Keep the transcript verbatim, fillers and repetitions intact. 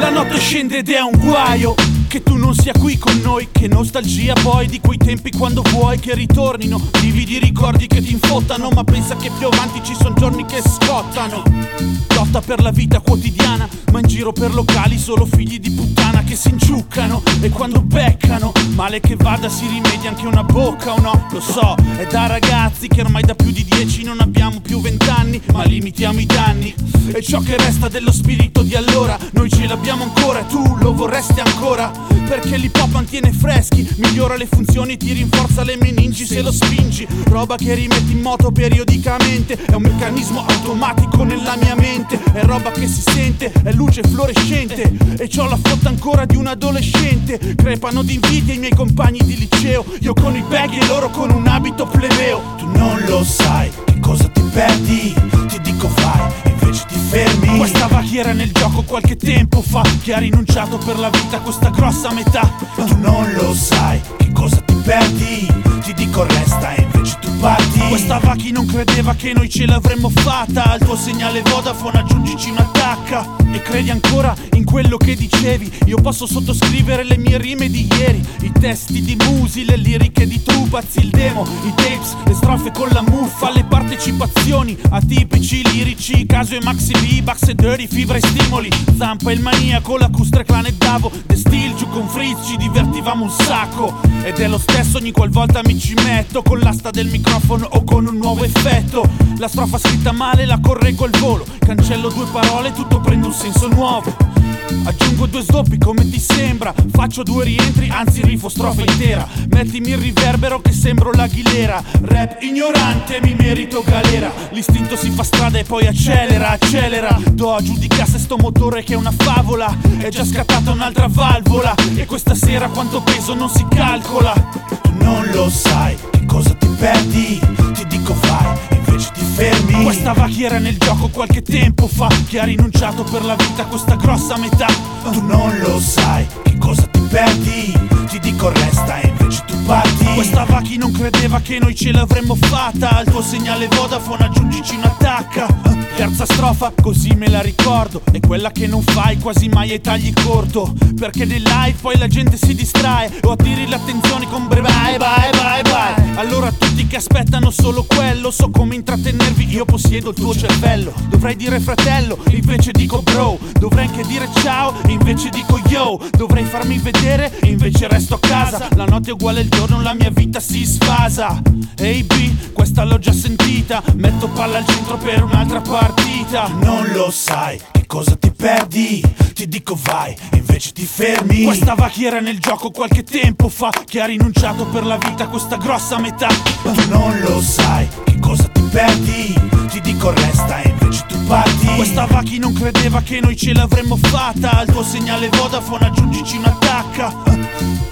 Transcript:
La notte scende ed è un guaio che tu non sia qui con noi. Che nostalgia poi di quei tempi quando vuoi che ritornino. Vividi ricordi che ti infottano, ma pensa che più avanti ci sono giorni che scottano. Lotta per la vita quotidiana, ma in giro per locali solo figli di puttana che si inciuccano. E quando beccano, male che vada si rimedia anche una bocca o no? Lo so, è da ragazzi che ormai da più di dieci non abbiamo più vent'anni, ma limitiamo i danni. E ciò che resta dello spirito di allora noi ce l'abbiamo ancora e tu lo vorresti ancora. Perché l'hip hop mantiene freschi, migliora le funzioni, ti rinforza le meningi se lo spingi. Roba che rimetti in moto periodicamente, è un meccanismo automatico nella mia mente. È roba che si sente, è luce fluorescente. E c'ho la foto ancora di un adolescente. Crepano di invidia i miei compagni di liceo, io con i baggy e loro con un abito plebeo. Tu non lo sai che cosa ti perdi, ti dico vai e invece ti fermi. Questa va chi era nel gioco qualche tempo fa, che ha rinunciato per la vita a questa grossa metà. Tu non lo sai che cosa ti perdi, ti dico resta e invece tu parti. Questa va chi non credeva che noi ce l'avremmo fatta. Al tuo segnale Vodafone aggiungici un'attacca. E credi ancora in quello che dicevi? Io posso sottoscrivere le mie rime di ieri, i testi di Musi, le liriche di Tupaz, il demo, i tapes, le strofe con la muffa, le partecipazioni atipici, lirici, Caso e Maxi B, Bax e Dirty, Fibra e Stimoli, Zampa e il maniaco, Lacustre, Clan e Davo, The Steel, giù con Fritz ci divertivamo un sacco. Ed è lo stesso ogni qualvolta mi ci metto, con l'asta del microfono o con un nuovo effetto. La strofa scritta male la correggo al volo, cancello due parole, tutto prende un senso nuovo. Aggiungo due sdoppi come ti sembra, faccio due rientri, anzi rifo strofa intera. Mettimi il riverbero che sembro l'Aguilera. Rap ignorante, mi merito galera. L'istinto si fa strada e poi accelera, accelera. Do a giudicasse sto motore che è una favola, è già scattata un'altra valvola. E questa sera quanto peso non si calcola. Tu non lo sai che cosa ti perdi, ti dico vai e invece ti fermi. Questa va chi era nel gioco qualche tempo fa, che ha rinunciato per la vita a questa grossa metà. Tu non lo sai che cosa ti perdi, ti dico resta e invece tu parti. Questa va chi non credeva che noi ce l'avremmo fatta. Al tuo segnale Vodafone aggiungici un'attacca. Terza strofa, così me la ricordo, è quella che non fai quasi mai ai tagli corto. Perché nel live poi la gente si distrae o attiri l'attenzione con bre bye bye bye bye. Allora tutti che aspettano solo quello, so come intrattenervi, io possiedo il tuo cervello. Dovrei dire fratello, invece dico bro. Dovrei anche dire ciao, invece dico yo. Dovrei farmi vedere, invece resto a casa. La notte è uguale al giorno, la mia vita si sfasa. Ehi B, questa l'ho già sentita, metto palla al centro per un'altra partita. Non lo sai che cosa ti perdi, ti dico vai e invece ti fermi. Questa va chi era nel gioco qualche tempo fa, che ha rinunciato per la vita a questa grossa metà. Tu non lo sai che cosa ti perdi, ti dico resta e invece tu parti. Questa va chi non credeva che noi ce l'avremmo fatta. Al tuo segnale Vodafone aggiungici un'attacca.